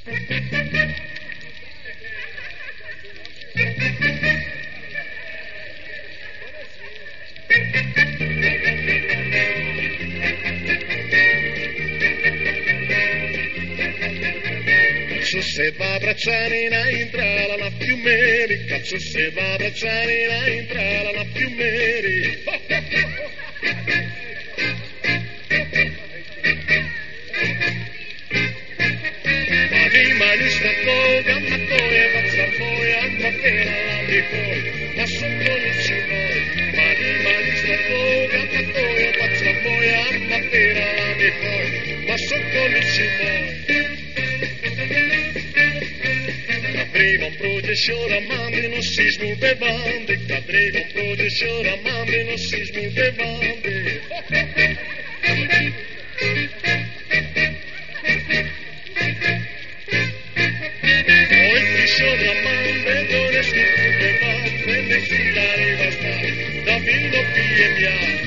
Cazzo se va a bracciare in entrala la più meri, cazzo se va a bracciare in entrala la più meri. Mani sta toga, ma toia, vazza toia, ma pera la mi poi, ma sotto non ci vuoi. Mani sta toga, ma toia, vazza toia, ma pera la mi poi, ma sotto non ci vuoi. Cadremo un processione, mandi non si smuove bande, cadremo un processione, mandi non si smuove bande. Poi ti sono mande, non è smuove bande, ne si la riva sta, da vino pie mia.